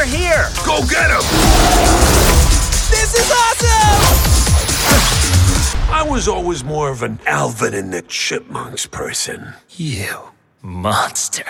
They're here! Go get them! This is awesome! I was always more of an Alvin and the Chipmunks person. You monster.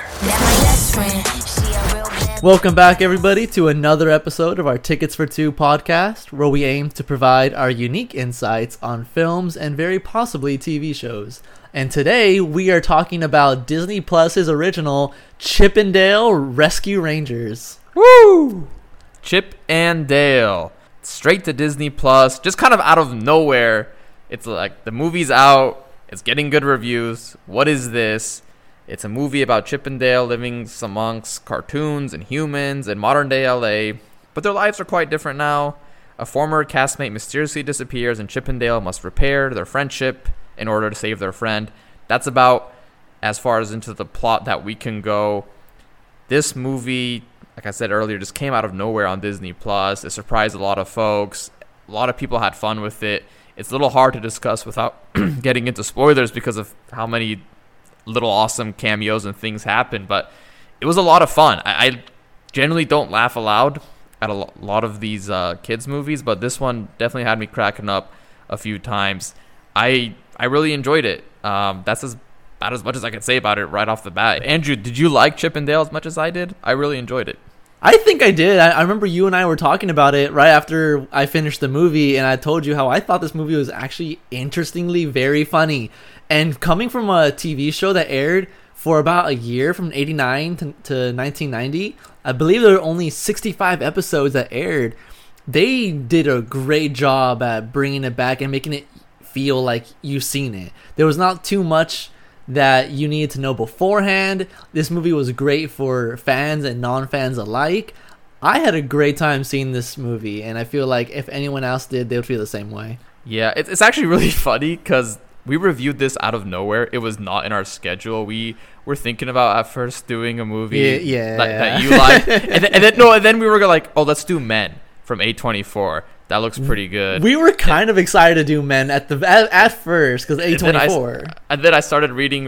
Welcome back, everybody, to another episode of our Tickets for Two podcast, where we aim to provide our unique insights on films and very possibly TV shows. And today we are talking about Disney Plus's original Chip 'n Dale Rescue Rangers. Woo! Chip and Dale. Straight to Disney Plus, just kind of out of nowhere. It's like the movie's out, it's getting good reviews. What is this? It's a movie about Chip and Dale living amongst cartoons and humans in modern day LA, but their lives are quite different now. A former castmate mysteriously disappears and Chip and Dale must repair their friendship in order to save their friend. That's about as far as into the plot that we can go. This movie, like I said earlier, just came out of nowhere on Disney Plus. It surprised a lot of folks. A lot of people had fun with it. It's a little hard to discuss without getting into spoilers because of how many little awesome cameos and things happen, but it was a lot of fun. I generally don't laugh aloud at a lot of these kids movies, but this one definitely had me cracking up a few times. I really enjoyed it. That's about as much as I can say about it right off the bat. Andrew, did you like Chip 'n Dale as much as I did? I really enjoyed it. I think I did. I remember you and I were talking about it right after I finished the movie, and I told you how I thought this movie was actually interestingly very funny. And coming from a TV show that aired for about a year, from 89 to 1990, I believe there were only 65 episodes that aired. They did a great job at bringing it back and making it feel like you've seen it. There was not too much that you needed to know beforehand. This movie was great for fans and non-fans alike. I had a great time seeing this movie, and I feel like if anyone else did, they would feel the same way. Yeah, it's actually really funny because we reviewed this out of nowhere. It was not in our schedule. We were thinking about at first doing a movie that you like, and then we were like, oh, let's do Men from A24. That looks pretty good. We were kind of excited to do Men at first because A24. And then I started reading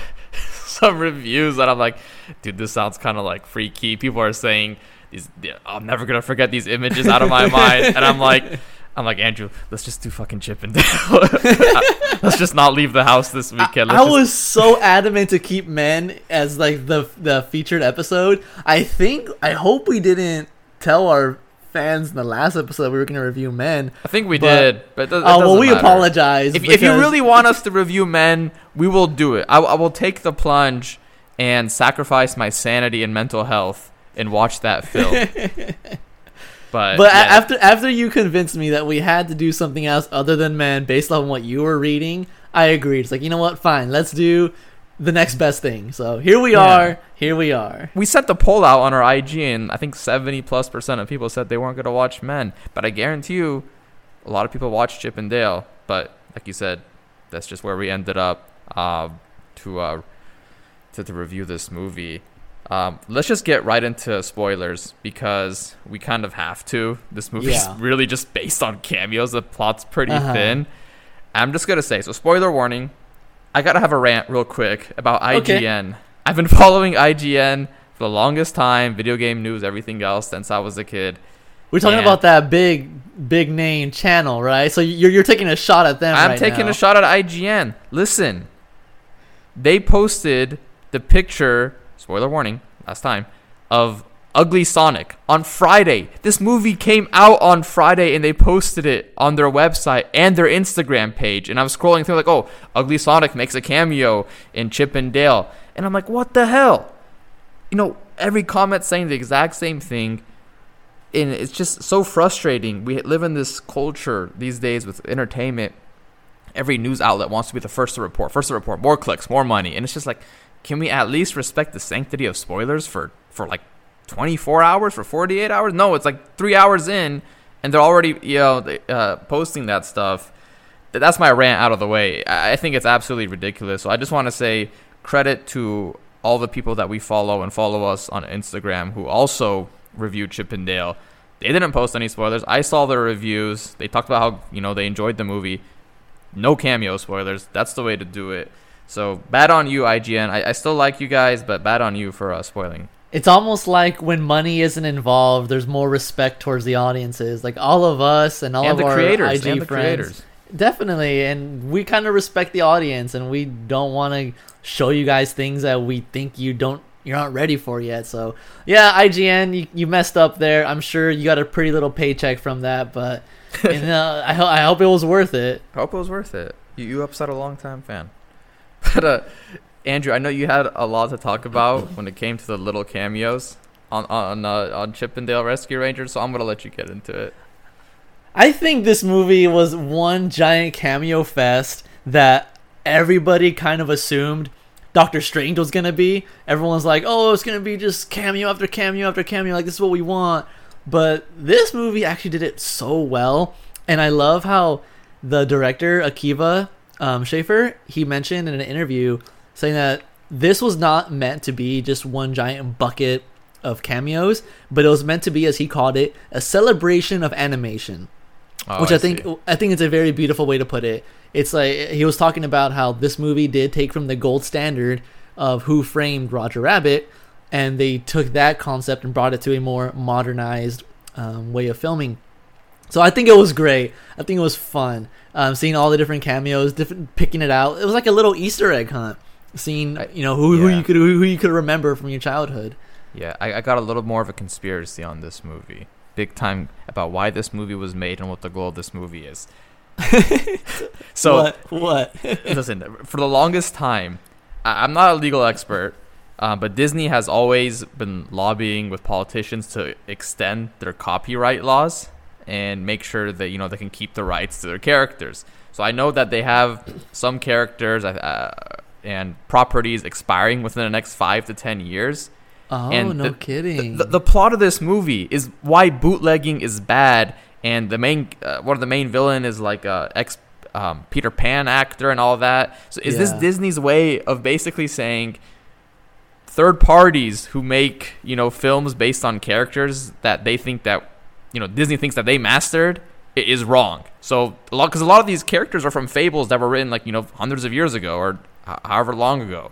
some reviews, and I'm like, dude, this sounds kind of like freaky. People are saying I'm never gonna forget these images out of my mind, and I'm like, Andrew, let's just do fucking Chip and Dale. Let's just not leave the house this weekend. I was so adamant to keep Men as like the featured episode. I hope we didn't tell our fans in the last episode we were going to review Men. I think we did, but we apologize. If you really want us to review Men, we will do it. I will take the plunge and sacrifice my sanity and mental health and watch that film. But yeah. after you convinced me that we had to do something else other than Men based on what you were reading, I agreed. It's like, you know what? Fine, let's do the next best thing. So here we are. We sent the poll out on our IG, and I think 70+% of people said they weren't going to watch Men. But I guarantee you, a lot of people watched Chip and Dale. But like you said, that's just where we ended up to review this movie. Let's just get right into spoilers because we kind of have to. This movie's really just based on cameos. The plot's pretty thin. I'm just going to say, so spoiler warning, I got to have a rant real quick about IGN. Okay. I've been following IGN for the longest time, video game news, everything else, since I was a kid. We're talking about that big name channel, right? So you're taking a shot at them. I'm taking a shot at IGN. Listen, they posted the picture, spoiler warning, last time, of Ugly Sonic on Friday. This movie came out on Friday, and they posted it on their website and their Instagram page. And I'm scrolling through like, oh, Ugly Sonic makes a cameo in Chip and Dale. And I'm like, what the hell? You know, every comment saying the exact same thing. And it's just so frustrating. We live in this culture these days with entertainment. Every news outlet wants to be the first to report, more clicks, more money. And it's just like, can we at least respect the sanctity of spoilers for like 24 hours, for 48 hours? No, it's like 3 hours in, and they're already posting that stuff. That's my rant out of the way. I think it's absolutely ridiculous. So I just want to say credit to all the people that we follow and follow us on Instagram who also reviewed Chip and Dale. They didn't post any spoilers. I saw their reviews. They talked about how they enjoyed the movie. No cameo spoilers. That's the way to do it. So bad on you, IGN. I still like you guys, but bad on you for spoiling It's almost like when money isn't involved, there's more respect towards the audiences. Like all of us and all And of the our creators, IG and the friends. creators. Definitely, and we kind of respect the audience, and we don't want to show you guys things that we think you're not ready for yet. So yeah, IGN, you messed up there. I'm sure you got a pretty little paycheck from that, but I hope it was worth it. I hope it was worth it. You upset a long-time fan. But Andrew, I know you had a lot to talk about when it came to the little cameos on Chip and Dale Rescue Rangers, so I'm gonna let you get into it. I think this movie was one giant cameo fest that everybody kind of assumed Doctor Strange was going to be. Everyone's like, oh, it's going to be just cameo after cameo after cameo. Like, this is what we want. But this movie actually did it so well. And I love how the director, Akiva Schaffer, he mentioned in an interview saying that this was not meant to be just one giant bucket of cameos, but it was meant to be, as he called it, a celebration of animation. Which I think it's a very beautiful way to put it. It's like he was talking about how this movie did take from the gold standard of Who Framed Roger Rabbit, and they took that concept and brought it to a more modernized way of filming. So I think it was great. I think it was fun seeing all the different cameos, picking it out. It was like a little Easter egg hunt, seeing who you could remember from your childhood. Yeah, I got a little more of a conspiracy on this movie. Big time about why this movie was made and what the goal of this movie is. So what? Listen, for the longest time, I'm not a legal expert, but Disney has always been lobbying with politicians to extend their copyright laws and make sure that they can keep the rights to their characters. So I know that they have some characters and properties expiring within the next 5 to 10 years. Oh, and no kidding. The plot of this movie is why bootlegging is bad, and the main one of the main villain is like a ex Peter Pan actor and all that. So is this Disney's way of basically saying third parties who make films based on characters that they think that Disney thinks that they mastered is wrong? So because a lot of these characters are from fables that were written like hundreds of years ago or however long ago.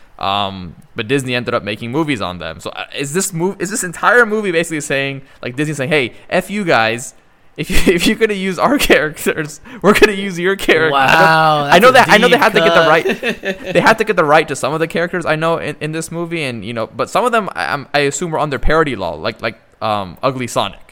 But Disney ended up making movies on them. So is this entire movie basically saying, like, Disney saying, hey, F you guys, if you're gonna use our characters, we're gonna use your characters. Wow, I know they had to get the right. They had to get the right to some of the characters I know in this movie, and but some of them I assume were under parody law, like Ugly Sonic.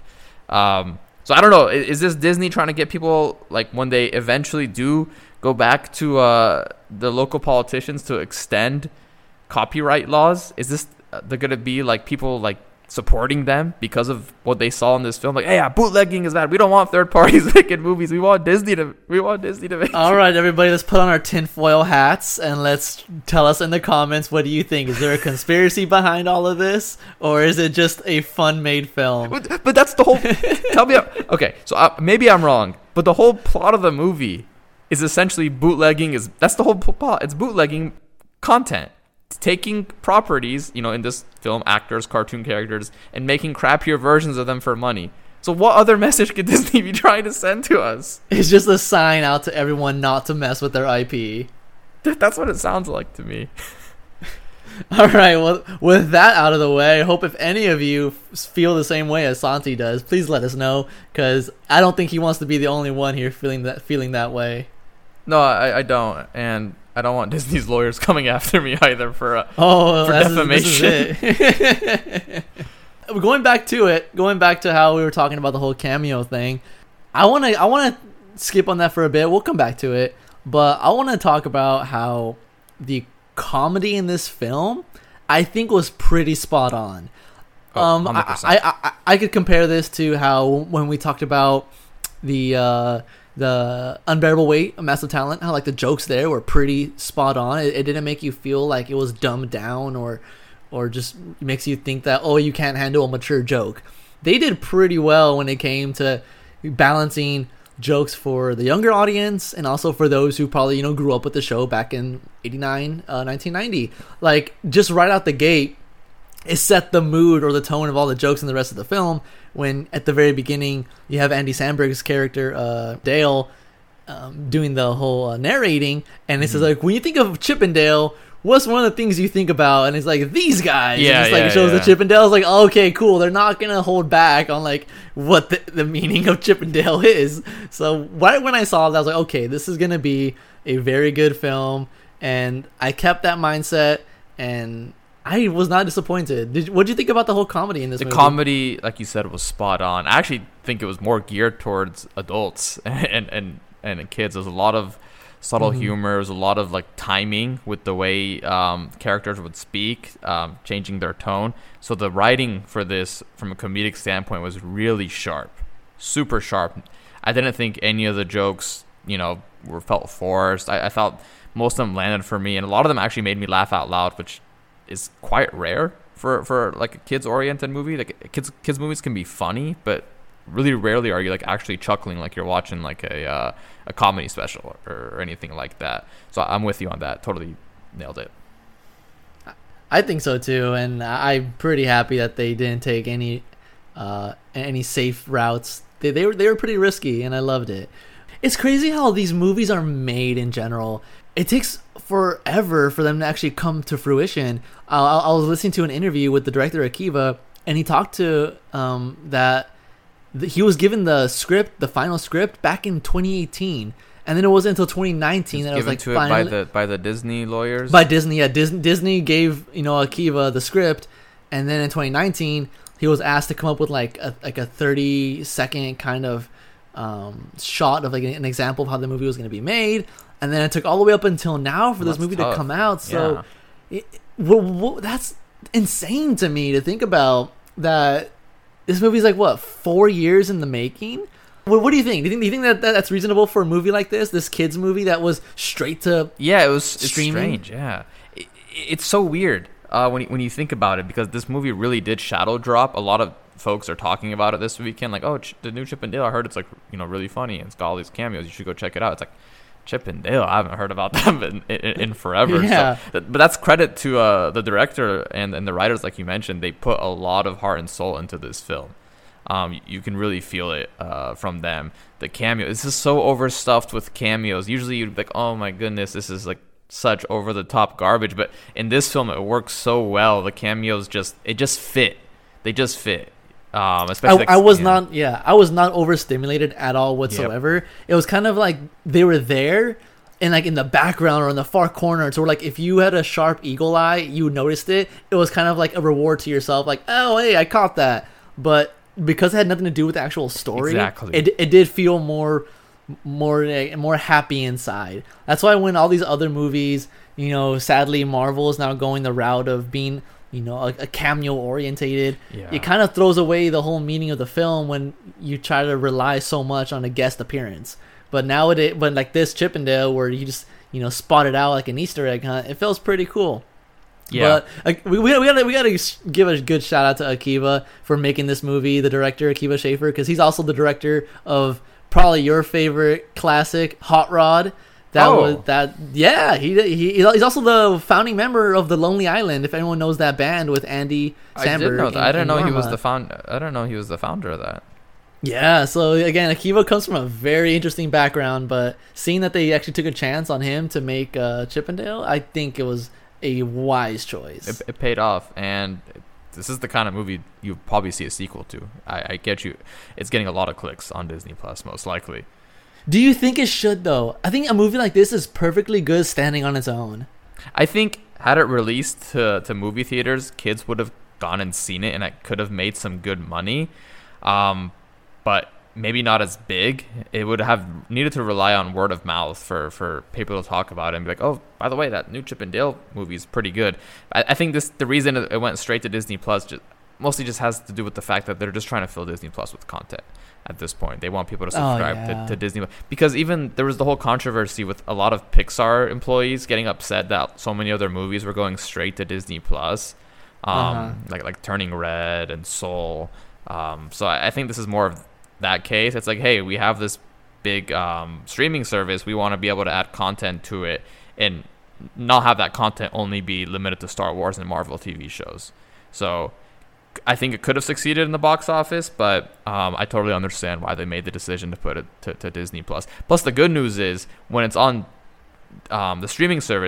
So I don't know. Is this Disney trying to get people, like, when they eventually do go back to the local politicians to extend copyright laws? Is this they're gonna be like people like supporting them because of what they saw in this film? Like, hey, yeah, bootlegging is bad. We don't want third parties making movies. We want Disney to make. All right, everybody, let's put on our tinfoil hats and let's tell us in the comments, what do you think? Is there a conspiracy behind all of this, or is it just a fun-made film? But that's the whole. Tell me. Okay, so maybe I'm wrong, but the whole plot of the movie is essentially bootlegging. That's the whole plot. It's bootlegging content. Taking properties, in this film, actors, cartoon characters, and making crappier versions of them for money. So what other message could Disney be trying to send to us? It's just a sign out to everyone not to mess with their IP. That's what it sounds like to me. All right, well, with that out of the way, I hope if any of you feel the same way as Santi does, please let us know, because I don't think he wants to be the only one here feeling that way. No, I don't, and I don't want Disney's lawyers coming after me either for defamation. Going back to how we were talking about the whole cameo thing, I want to skip on that for a bit. We'll come back to it, but I want to talk about how the comedy in this film, I think, was pretty spot on. 100%. I could compare this to how when we talked about the Unbearable Weight of Massive Talent, how like the jokes there were pretty spot on. It didn't make you feel like it was dumbed down or just makes you think that, oh, you can't handle a mature joke. They did pretty well when it came to balancing jokes for the younger audience and also for those who probably grew up with the show back in 1990. Like, just right out the gate, it set the mood or the tone of all the jokes in the rest of the film, when at the very beginning you have Andy Samberg's character Dale doing the whole narrating, and it says, like, when you think of Chip and Dale, what's one of the things you think about? And it's like, these guys. Yeah, and it's like yeah, it shows yeah. the Chip and Dale's like, okay, cool. They're not gonna hold back on like what the meaning of Chip and Dale is. So right when I saw that, I was like, okay, this is gonna be a very good film. And I kept that mindset, and I was not disappointed. What did you think about the whole comedy in this The movie? comedy, like you said, was spot on. I actually think it was more geared towards adults and kids. There's a lot of subtle humor. There's a lot of like timing with the way characters would speak, changing their tone. So the writing for this, from a comedic standpoint, was really sharp, super sharp. I didn't think any of the jokes, felt forced. I thought most of them landed for me, and a lot of them actually made me laugh out loud, which is quite rare for like a kids-oriented movie. Like kids movies can be funny, but really rarely are you like actually chuckling like you're watching like a comedy special or anything like that. So I'm with you on that. Totally nailed it. I think so too, and I'm pretty happy that they didn't take any safe routes. They were pretty risky, and I loved it. It's crazy how these movies are made in general. It takes forever for them to actually come to fruition. I was listening to an interview with the director Akiva, and he talked to that he was given the final script back in 2018, and then it wasn't until 2019 that it was like given finally to it by the Disney lawyers. By Disney, yeah. Disney gave Akiva the script, and then in 2019 he was asked to come up with like a 30-second kind of shot of like an example of how the movie was going to be made. And then it took all the way up until now for this movie to come out. So that's insane to me to think about, that this movie's like, what, 4 years in the making? What do you think? Do you think that that's reasonable for a movie like this kids movie that was straight to it's streaming? strange. Yeah, it's so weird when you think about it, because this movie really did shadow drop. A lot of folks are talking about it this weekend, like, oh, the new Chip and Dale, I heard it's like really funny and it's got all these cameos, you should go check it out. It's like, Chip and Dale, I haven't heard about them in forever. Yeah. So, but that's credit to the director and the writers, like you mentioned. They put a lot of heart and soul into this film. You can really feel it from them. The cameo, this is so overstuffed with cameos. Usually you'd be like, oh my goodness, this is like such over the top garbage. But in this film, it works so well. The cameos just fit. They just fit. Especially I was not overstimulated at all whatsoever. Yep. It was kind of like they were there and like in the background or in the far corner. So like if you had a sharp eagle eye, you noticed it. It was kind of like a reward to yourself, like, oh hey, I caught that. But because it had nothing to do with the actual story, exactly, it did feel more happy inside. That's why when all these other movies, sadly Marvel is now going the route of being a cameo orientated. It kind of throws away the whole meaning of the film when you try to rely so much on a guest appearance. But nowadays, but like this Chip and Dale, where you just spot it out like an Easter egg hunt, it feels pretty cool. Yeah, but we gotta give a good shout out to Akiva for making this movie. The director Akiva Schaffer, because he's also the director of probably your favorite classic, Hot Rod. He's also the founding member of the Lonely Island, if anyone knows that band with Andy Samberg. I did know that. I didn't know he was Norma. I don't know he was the founder of that. Yeah, so again, Akiva comes from a very interesting background, but seeing that they actually took a chance on him to make Chip and Dale, I think it was a wise choice. It paid off, and this is the kind of movie you'll probably see a sequel to. I get you. It's getting a lot of clicks on Disney Plus, most likely. Do you think it should, though? I think a movie like this is perfectly good standing on its own. I think had it released to movie theaters, kids would have gone and seen it, and it could have made some good money. But maybe not as big. It would have needed to rely on word of mouth for people to talk about it and be like, oh, by the way, that new Chip and Dale movie is pretty good. I think the reason it went straight to Disney Plus mostly just has to do with the fact that they're just trying to fill Disney Plus with content at this point. They want people to subscribe to Disney. Because even there was the whole controversy with a lot of Pixar employees getting upset that so many of their movies were going straight to Disney Plus, like Turning Red and Soul. So I think this is more of that case. It's like, hey, we have this big streaming service. We want to be able to add content to it and not have that content only be limited to Star Wars and Marvel TV shows. So I think it could have succeeded in the box office, but I totally understand why they made the decision to put it to Disney Plus. Plus, the good news is when it's on the streaming service,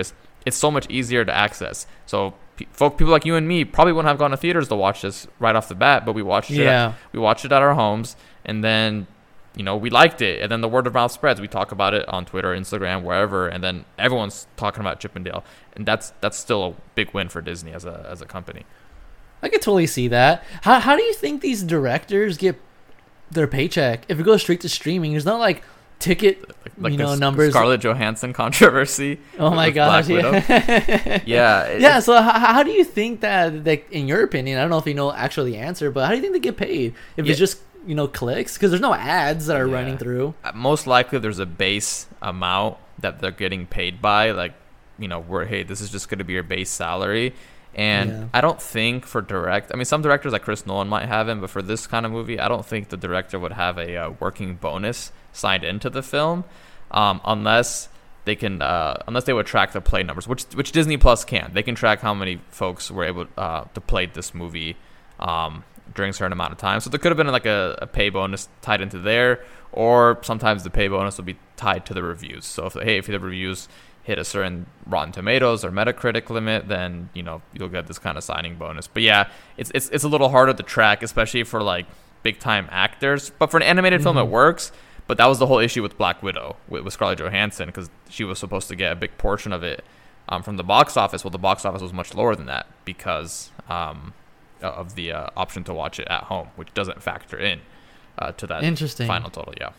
it's so much easier to access. So people like you and me probably wouldn't have gone to theaters to watch this right off the bat, but we watched it. We watched it at our homes, and then we liked it, and then the word of mouth spreads. We talk about it on Twitter, Instagram, wherever, and then everyone's talking about Chip and Dale, and that's still a big win for Disney as a company. I could totally see that. How do you think these directors get their paycheck if it goes straight to streaming? There's not like ticket numbers. Scarlett Johansson controversy. Oh my gosh, yeah. Yeah. So how do you think that in your opinion, I don't know if you know actually the answer, but how do you think they get paid if it's just clicks? Because there's no ads that are running through. Most likely there's a base amount that they're getting paid by, like where this is just going to be your base salary. And I don't think for direct, I mean, some directors like Chris Nolan might have him, but for this kind of movie, I don't think the director would have a working bonus signed into the film, unless they would track the play numbers, which Disney Plus can. They can track how many folks were able to play this movie during a certain amount of time. So there could have been like a pay bonus tied into there, or sometimes the pay bonus would be tied to the reviews. So if the reviews hit a certain Rotten Tomatoes or Metacritic limit, then you'll get this kind of signing bonus. But yeah, it's a little harder to track, especially for like big time actors. But for an animated film, it works. But that was the whole issue with Black Widow with Scarlett Johansson, because she was supposed to get a big portion of it from the box office. Well, the box office was much lower than that because of the option to watch it at home, which doesn't factor in to that final total. Yeah.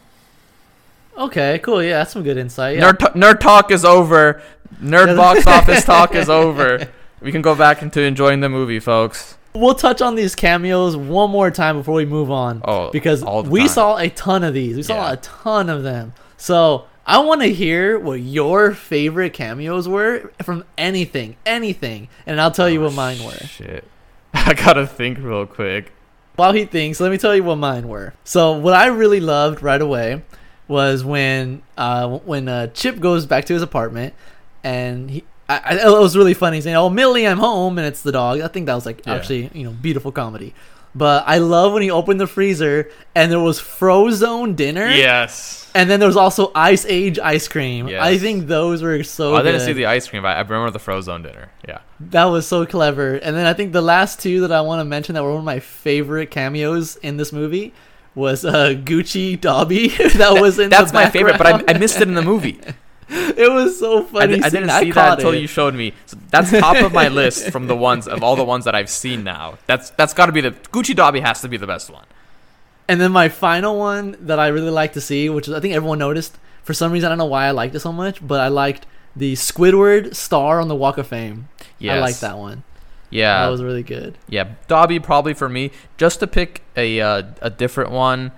Okay, cool. Yeah, that's some good insight. Yeah. Nerd talk is over. Nerd box office talk is over. We can go back into enjoying the movie, folks. We'll touch on these cameos one more time before we move on. Because we saw a ton of these. We saw a ton of them. So I want to hear what your favorite cameos were from anything, and I'll tell you what mine were. Shit. I gotta think real quick. While he thinks, let me tell you what mine were. So what I really loved right away was when Chip goes back to his apartment, and it was really funny saying, "Oh, Millie, I'm home," and it's the dog. I think that was actually beautiful comedy. But I love when he opened the freezer and there was Frozone dinner. Yes. And then there was also Ice Age ice cream. Yes. I think those were so good. I didn't see the ice cream, but I remember the Frozone dinner. Yeah. That was so clever. And then I think the last two that I want to mention that were one of my favorite cameos in this movie was Gucci Dobby. That's my favorite, but I missed it in the movie. It was so funny. I didn't see that until you showed me. So that's top of my list from all the ones that I've seen now. That's got to be Gucci Dobby has to be the best one. And then my final one that I really like to see, which is, I think everyone noticed for some reason, I don't know why I liked it so much, but I liked the Squidward star on the Walk of Fame. Yes. I liked that one. Yeah, that was really good. Yeah, Dobby probably for me. Just to pick a different one,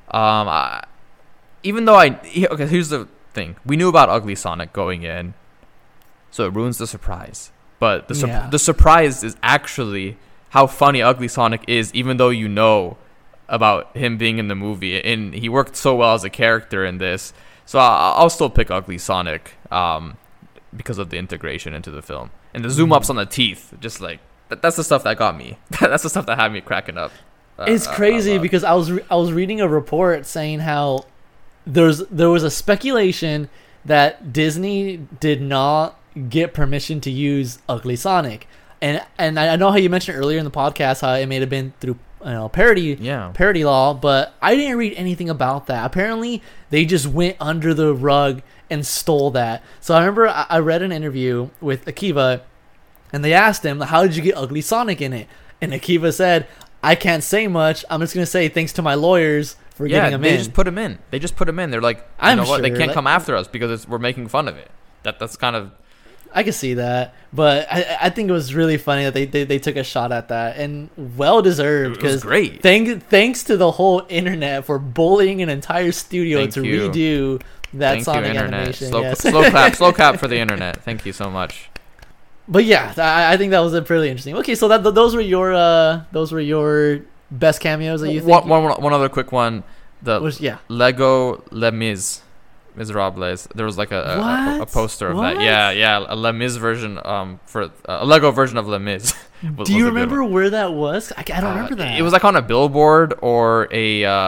even though here's the thing: we knew about Ugly Sonic going in, so it ruins the surprise. But the surprise is actually how funny Ugly Sonic is, even though you know about him being in the movie, and he worked so well as a character in this. So I'll still pick Ugly Sonic because of the integration into the film and the zoom ups on the teeth. Just like that's the stuff that got me. That's the stuff that had me cracking up. It's crazy because I was reading a report saying how there was a speculation that Disney did not get permission to use Ugly Sonic, and I know how you mentioned earlier in the podcast how it may have been through parody law, but I didn't read anything about that. Apparently they just went under the rug and stole that. So I remember I read an interview with Akiva, and they asked him, how did you get Ugly Sonic in it? And Akiva said, I can't say much. I'm just gonna say thanks to my lawyers for getting him in. They just put him in. They're like, you know what? They can't come after us because we're making fun of it. That's kind of. I can see that, but I think it was really funny that they took a shot at that, and well deserved. It was great. Thanks to the whole internet for bullying an entire studio redo that Sonic animation. Slow clap for the internet. Thank you so much. But yeah, I think that was pretty interesting. Okay, so those were your best cameos that you think. One other quick one. Lego Les Mis. Miserables. There was like a poster of that. Yeah, a Les Mis version for a Lego version of Les Mis. Do you remember where that was? I don't remember that. It was like on a billboard or a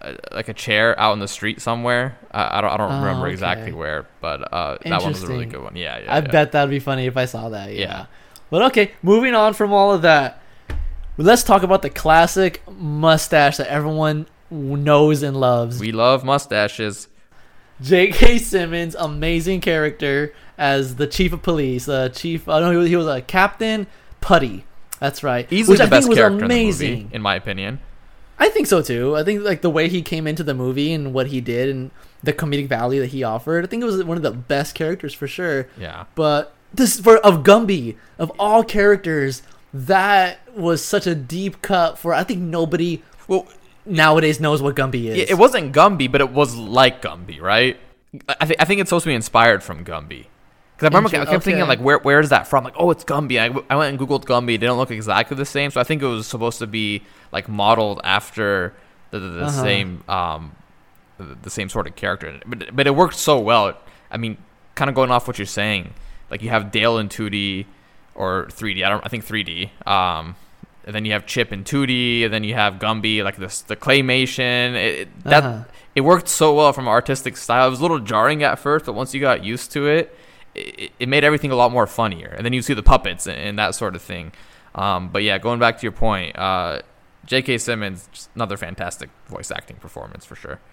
like a chair out in the street somewhere. I don't remember okay. exactly where, but that one was a really good one. Yeah, I bet that'd be funny if I saw that. Yeah. But okay, moving on from all of that, let's talk about the classic mustache that everyone knows and loves. We love mustaches. J.K. Simmons, amazing character as the chief of police. Chief, I don't know, he was a Captain Putty. That's right. Easily the best character amazing. in the movie, in my opinion. I think so too. I think like the way he came into the movie and what he did and the comedic value that he offered, I think it was one of the best characters for sure. Yeah. But of Gumby, of all characters, that was such a deep cut for, I think nobody nowadays knows what Gumby is. It wasn't Gumby, but it was like Gumby, right? I think it's supposed to be inspired from Gumby. Because I kept thinking, like, where is that from? Like, oh, it's Gumby. I went and Googled Gumby. They don't look exactly the same. So I think it was supposed to be, like, modeled after the same the same sort of character. But it worked so well. I mean, kind of going off what you're saying, like, you have Dale in 2D or 3D. I think 3D. And then you have Chip in 2D, and then you have Gumby, like the claymation. It worked so well from an artistic style. It was a little jarring at first, but once you got used to it, it made everything a lot more funnier. And then you see the puppets and that sort of thing. But yeah, going back to your point, J.K. Simmons, just another fantastic voice acting performance for sure.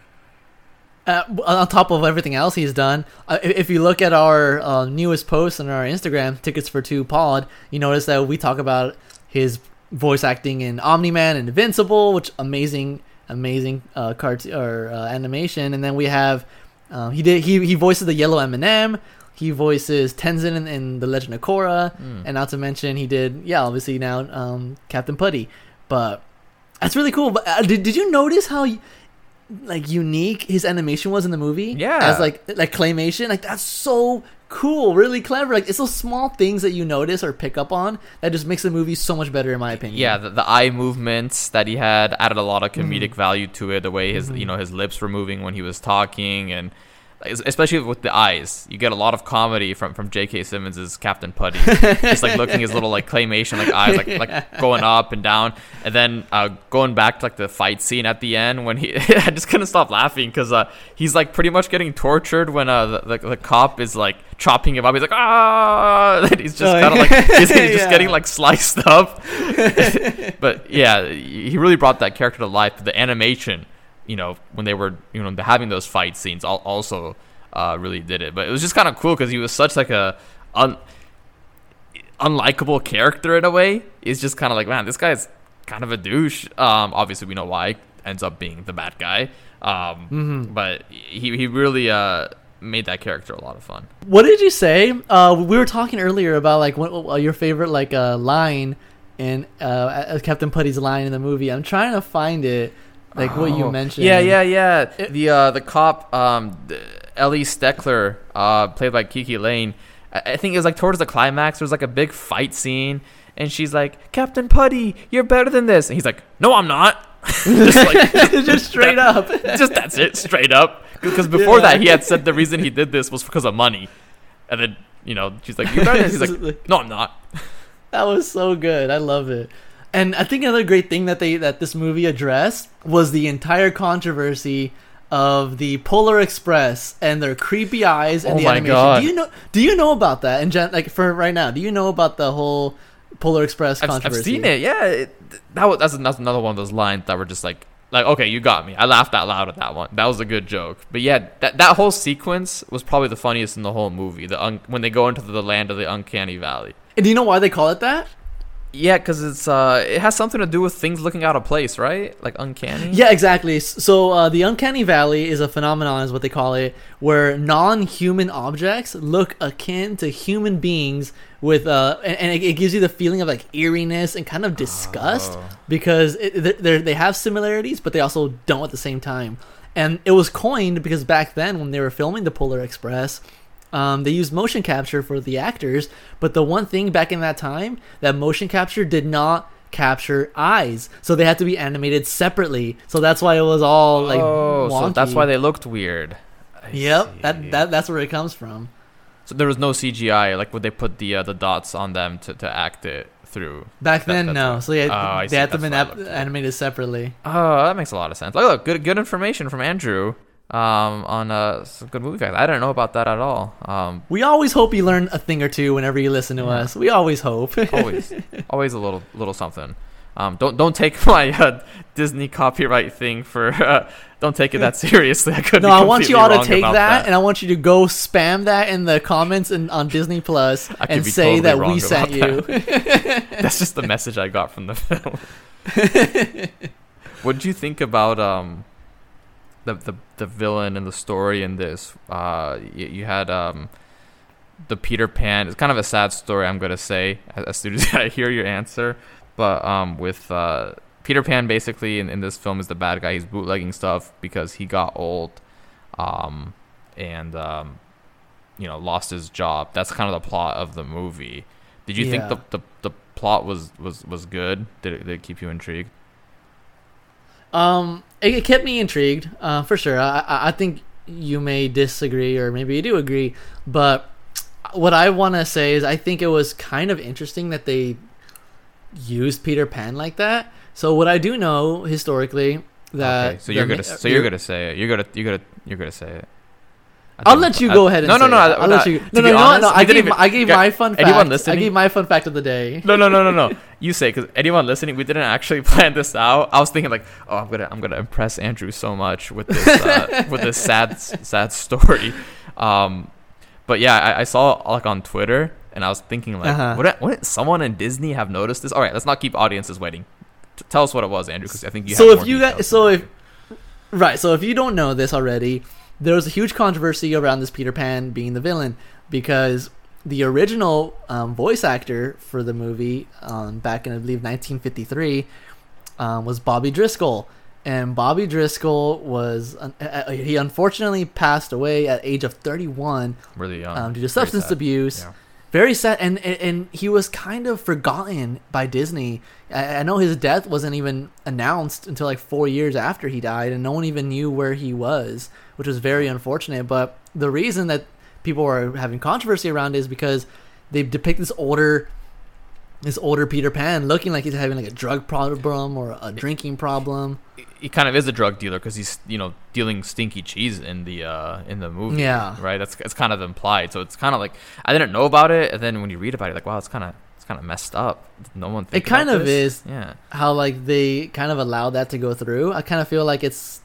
On top of everything else he's done, if you look at our newest post on our Instagram, Tickets for Two Pod, you notice that we talk about his voice acting in Omni-Man and Invincible, which amazing cartoon or animation. And then we have he voices the yellow M&M. He voices Tenzin in The Legend of Korra, and not to mention he did obviously now Captain Putty. But that's really cool. But did you notice how like unique his animation was in the movie? Yeah, as like claymation. Like that's so cool, really clever. Like it's those small things that you notice or pick up on that just makes the movie so much better, in my opinion. Yeah, the eye movements that he had added a lot of comedic value to it. The way his his lips were moving when he was talking, and especially with the eyes, you get a lot of comedy from J.K. Simmons' Captain Putty. Just like looking his little like claymation like eyes like going up and down, and then going back to like the fight scene at the end when he I just couldn't stop laughing because he's like pretty much getting tortured when the cop is like chopping him up. He's like and he's just kind of like he's just getting like sliced up. But yeah, he really brought that character to life. The animation, when they were, having those fight scenes also really did it. But it was just kind of cool because he was such like a unlikable character in a way. It's just kind of like, man, this guy's kind of a douche. Obviously, we know why. Ends up being the bad guy. But he really made that character a lot of fun. What did you say? We were talking earlier about like what your favorite like line in Captain Putty's line in the movie. I'm trying to find it. Like what you mentioned. Yeah. The cop, Ellie Steckler, played by Kiki Lane. I think it was like towards the climax. There was like a big fight scene, and she's like, "Captain Putty, you're better than this." And he's like, "No, I'm not." just straight up. That's it, straight up. Because before that, he had said the reason he did this was because of money, and then she's like, "You're better than this." He's like, "No, I'm not." That was so good. I love it. And I think another great thing that this movie addressed was the entire controversy of the Polar Express and their creepy eyes and the animation. God. Do you know about that? And like for right now, do you know about the whole Polar Express controversy? I've seen it. Yeah, that's another one of those lines that were just like okay, you got me. I laughed out loud at that one. That was a good joke. But yeah, that whole sequence was probably the funniest in the whole movie. When they go into the land of the Uncanny Valley. And do you know why they call it that? Yeah, because it has something to do with things looking out of place, right? Like uncanny? Yeah, exactly. So the Uncanny Valley is a phenomenon, is what they call it, where non-human objects look akin to human beings with and it gives you the feeling of like eeriness and kind of disgust because they have similarities, but they also don't at the same time. And it was coined because back then when they were filming the Polar Express, they used motion capture for the actors, but the one thing back in that time, that motion capture did not capture eyes, so they had to be animated separately. So that's why it was all like wonky. So that's why they looked weird. Yep, that's where it comes from. So there was no CGI, like would they put the dots on them to act it through. Back then, that's no. why. So yeah, I they see. had to That's been why I looked at it. animated separately. Oh, that makes a lot of sense. Look, good information from Andrew on some good movie facts. I didn't know about that at all. We always hope you learn a thing or two whenever you listen to us. We always hope. always a little something. Don't take my Disney copyright thing for. Don't take it that seriously. I could. No, be I want you all completely to take wrong that, about and I want you to go spam that in the comments and on Disney Plus I could and be say totally that wrong we sent you. That's just the message I got from the film. What did you think about the villain and the story in this? You had the Peter Pan. It's kind of a sad story, I'm gonna say, as soon as I hear your answer. But with Peter Pan, basically in this film is the bad guy. He's bootlegging stuff because he got old, and lost his job. That's kind of the plot of the movie. Did you think the plot was good? Did it keep you intrigued? It kept me intrigued, for sure. I think you may disagree, or maybe you do agree, but what I want to say is I think it was kind of interesting that they used Peter Pan like that. So what I do know historically that okay, so you're gonna say it. You're gonna say it. I'll let you go ahead and no. I'll let you. No. I gave my fun fact. Anyone listening? I gave my fun fact of the day. No. You say, because anyone listening, we didn't actually plan this out. I was thinking like, oh, I'm gonna impress Andrew so much with this with this sad story. But yeah, I saw like on Twitter, and I was thinking like, wouldn't someone in Disney have noticed this? All right, let's not keep audiences waiting. Tell us what it was, Andrew, because I think you. So have if you guys, so if you don't know this already, there was a huge controversy around this Peter Pan being the villain because the original voice actor for the movie back in, I believe, 1953 was Bobby Driscoll. And Bobby Driscoll was he unfortunately passed away at age of 31 really young due to substance abuse. Yeah. Very sad, and he was kind of forgotten by Disney. I know his death wasn't even announced until like 4 years after he died, and no one even knew where he was, which was very unfortunate. But the reason that people are having controversy around it is because they depict this older Peter Pan looking like he's having like a drug problem or a drinking problem. He kind of is a drug dealer because he's dealing stinky cheese in the movie. Yeah, right. It's kind of implied. So it's kind of like I didn't know about it, and then when you read about it, like wow, it's kind of messed up. No one. It kind of is. Yeah. How like they kind of allowed that to go through. I kind of feel like it's.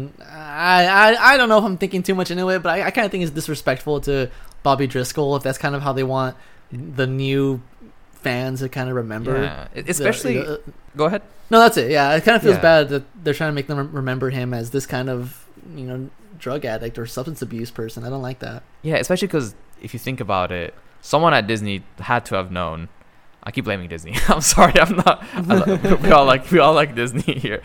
I don't know if I'm thinking too much into it, but I kind of think it's disrespectful to Bobby Driscoll if that's kind of how they want the new fans to kind of remember. Yeah. Especially. Go ahead. No, that's it. Yeah, it kind of feels bad that they're trying to make them remember him as this kind of drug addict or substance abuse person. I don't like that. Yeah, especially because if you think about it, someone at Disney had to have known. I keep blaming Disney. I'm sorry, I'm not. We all like Disney here,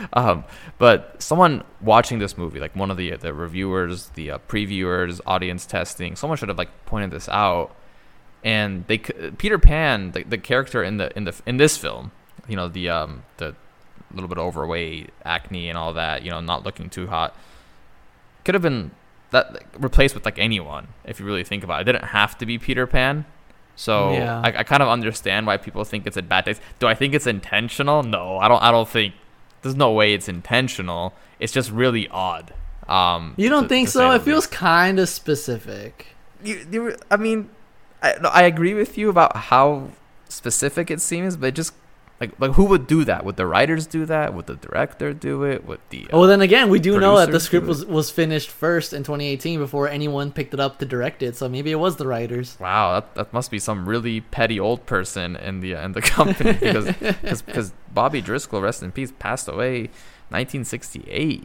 but someone watching this movie, like one of the reviewers, the previewers, audience testing, someone should have like pointed this out. And Peter Pan, the character in this film, the little bit overweight, acne, and all that, not looking too hot, could have been that replaced with like anyone if you really think about it. It didn't have to be Peter Pan. So yeah. I kind of understand why people think it's a bad taste. Do I think it's intentional? No, I don't think. There's no way it's intentional. It's just really odd. You don't think so? It feels kind of specific. I mean, I agree with you about how specific it seems, but just like who would do that? Would the writers do that? Would the director do it? Would the well, then again, we do know that the script was finished first in 2018 before anyone picked it up to direct it. So maybe it was the writers. Wow, that must be some really petty old person in the company because Bobby Driscoll, rest in peace, passed away 1968.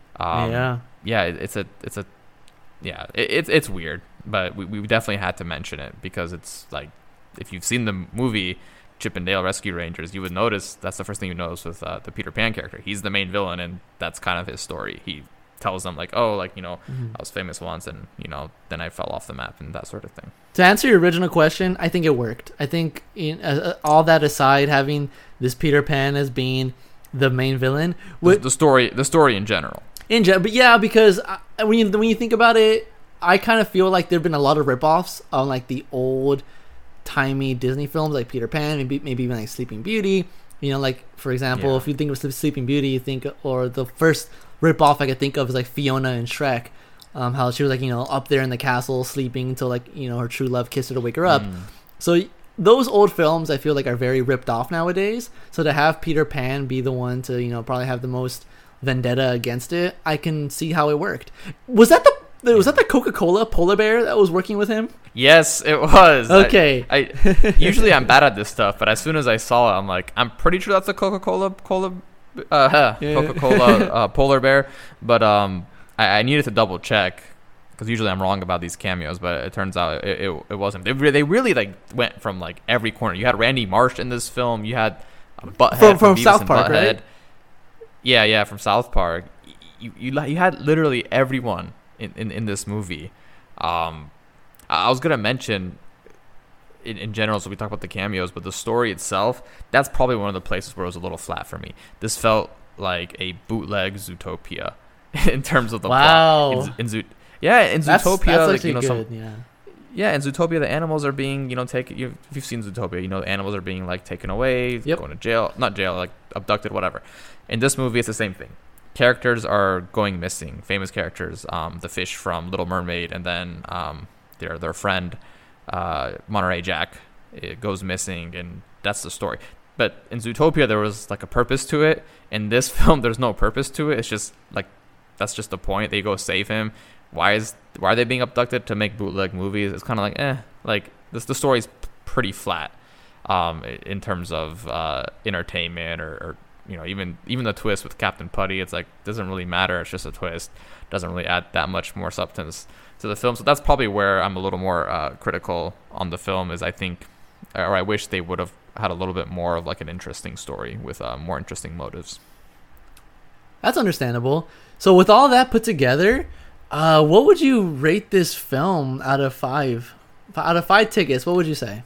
It's weird, but we definitely had to mention it because it's like if you've seen the movie Chip and Dale Rescue Rangers, you would notice that's the first thing you notice with the Peter Pan character. He's the main villain, and that's kind of his story. He tells them like, oh, like I was famous once, and then I fell off the map and that sort of thing. To answer your original question, I think it worked. I think all that aside, having this Peter Pan as being the main villain, the story in general. But yeah, because when you think about it, I kind of feel like there've been a lot of ripoffs on like the old timey Disney films like Peter Pan, maybe even like Sleeping Beauty. You know, like for example, if you think of Sleeping Beauty, you think, or the first rip off I could think of is like Fiona and Shrek. How she was like, you know, up there in the castle sleeping until like, you know, her true love kissed her to wake her up. So those old films I feel like are very ripped off nowadays. So to have Peter Pan be the one to, you know, probably have the most vendetta against it, I can see how it worked. Was that the Coca-Cola polar bear that was working with him? Yes, it was. Okay. I usually I'm bad at this stuff, but as soon as I saw it, I'm like, I'm pretty sure that's a Coca-Cola polar bear. But I needed to double check because usually I'm wrong about these cameos, but it turns out it wasn't. They really like went from like every corner. You had Randy Marsh in this film. You had Butthead from South Park, right? Yeah, from South Park. You had literally everyone in this movie. I was gonna mention in general, so we talk about the cameos, but the story itself, that's probably one of the places where it was a little flat for me. This felt like a bootleg Zootopia in terms of the plot. In Zootopia, That's like, actually good. Yeah, in Zootopia, the animals are being, you know, taken. If you've seen Zootopia, you know, the animals are being like taken away, going to jail, not jail, like abducted, whatever. In this movie, it's the same thing. Characters are going missing. Famous characters, the fish from Little Mermaid, and then their friend Monterey Jack, it goes missing, and that's the story. But in Zootopia, there was like a purpose to it. In this film, there's no purpose to it. It's just like that's just the point. They go save him. Why are they being abducted to make bootleg movies? It's kind of like like the story's pretty flat in terms of entertainment or you know, even the twist with Captain Putty. It's like doesn't really matter. It's just a twist. Doesn't really add that much more substance to the film. So that's probably where I'm a little more critical on the film. Is I think, or I wish they would have had a little bit more of like an interesting story with more interesting motives. That's understandable. So with all that put together, what would you rate this film out of 5? Out of 5 tickets, what would you say?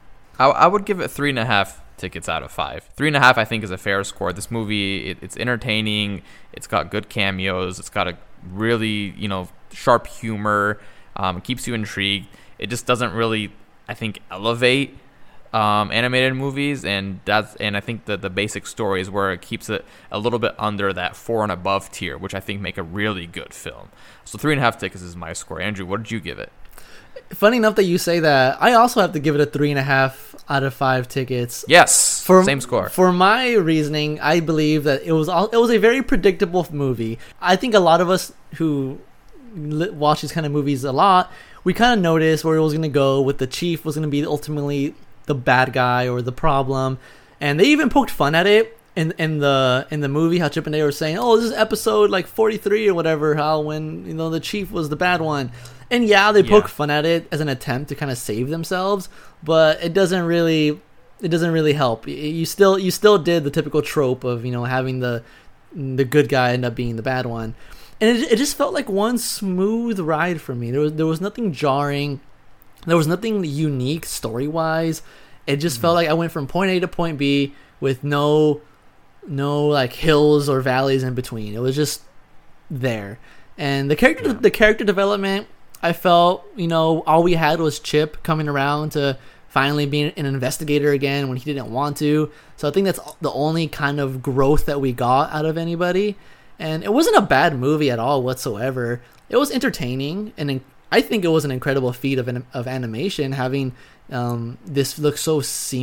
I would give it 3.5 tickets out of 5. 3.5 I think is a fair score. This movie, it's entertaining. It's got good cameos. It's got a really, you know, sharp humor. It keeps you intrigued. It just doesn't really, I think, elevate animated movies, and I think that the basic story is where it keeps it a little bit under that 4 and above tier, which I think make a really good film. So 3.5 tickets is my score. Andrew, what did you give it? Funny enough that you say that. I also have to give it a 3.5 out of 5 tickets. Yes, same score. For my reasoning, I believe that it was a very predictable movie. I think a lot of us who watch these kind of movies a lot, we kind of noticed where it was going to go. With the chief was going to be ultimately the bad guy or the problem, and they even poked fun at it in the movie. How Chip and Dale were saying, "Oh, this is episode like 43 or whatever." How when, you know, the chief was the bad one. And they poke fun at it as an attempt to kind of save themselves, but it doesn't really help. You still did the typical trope of, you know, having the good guy end up being the bad one, and it just felt like one smooth ride for me. There was nothing jarring, there was nothing unique story wise. It just felt like I went from point A to point B with no like hills or valleys in between. It was just there, and the character development, I felt, you know, all we had was Chip coming around to finally being an investigator again when he didn't want to. So I think that's the only kind of growth that we got out of anybody. And it wasn't a bad movie at all whatsoever. It was entertaining, and I think it was an incredible feat of animation, having this look so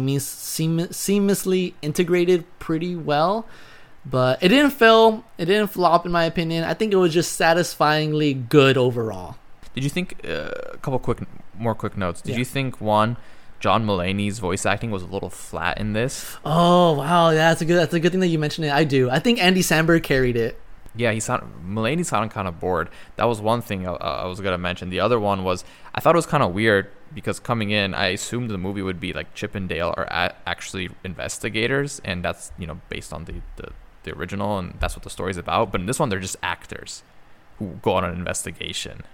seamlessly integrated pretty well. But it didn't fail. It didn't flop, in my opinion. I think it was just satisfyingly good overall. Did you think a couple quick notes? Did you think John Mulaney's voice acting was a little flat in this? Oh wow, yeah, that's a good thing that you mentioned it. I do. I think Andy Samberg carried it. Yeah, Mulaney sounded kind of bored. That was one thing I was gonna mention. The other one was I thought it was kind of weird because coming in, I assumed the movie would be like Chip and Dale are actually investigators, and that's, you know, based on the original, and that's what the story's about. But in this one, they're just actors who go on an investigation.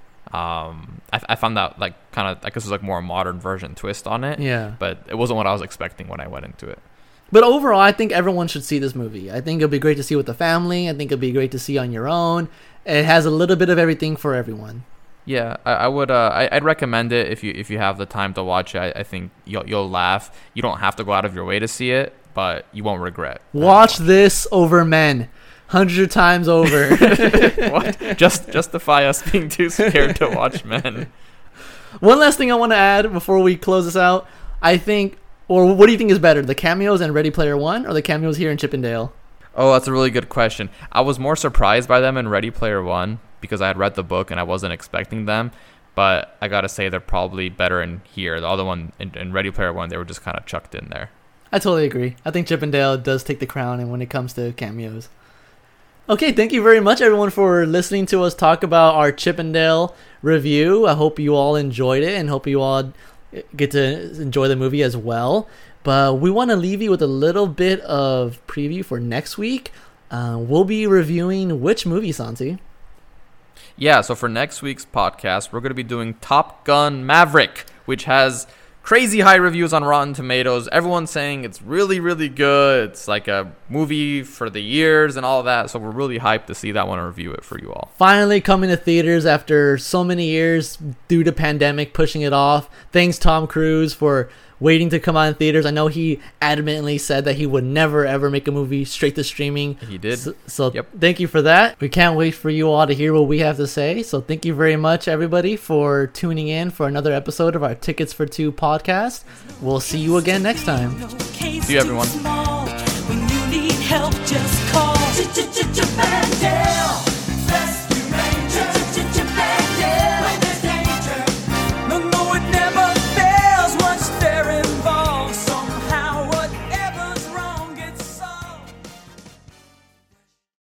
I found that like kind of, I guess it was like more a modern version twist on it. Yeah. But it wasn't what I was expecting when I went into it. But overall, I think everyone should see this movie. I think it'll be great to see with the family. I think it'll be great to see on your own. It has a little bit of everything for everyone. Yeah, I would. I'd recommend it if you have the time to watch it. I think you'll laugh. You don't have to go out of your way to see it, but you won't regret. Watch this over Men, 100 times over. What? Just justify us being too scared to watch Men. One last thing I want to add before we close this out. I think, or what do you think is better, the cameos in Ready Player One or the cameos here in Chippendale? Oh, that's a really good question. I was more surprised by them in Ready Player One because I had read the book and I wasn't expecting them. But I gotta say they're probably better in here. The other one in Ready Player One, they were just kind of chucked in there. I totally agree. I think Chippendale does take the crown and when it comes to cameos. Okay, thank you very much, everyone, for listening to us talk about our Chippendale review. I hope you all enjoyed it and hope you all get to enjoy the movie as well. But we want to leave you with a little bit of preview for next week. We'll be reviewing which movie, Santi? Yeah, so for next week's podcast, we're going to be doing Top Gun Maverick, which has crazy high reviews on Rotten Tomatoes. Everyone's saying it's really, really good. It's like a movie for the years and all of that. So we're really hyped to see that one and review it for you all. Finally coming to theaters after so many years due to pandemic pushing it off. Thanks, Tom Cruise, for waiting to come out in theaters. I know he adamantly said that he would never ever make a movie straight to streaming. He did. So yep. Thank you for that. We can't wait for you all to hear what we have to say. So thank you very much, everybody, for tuning in for another episode of our Tickets for Two podcast. We'll see you again next time. See you, everyone.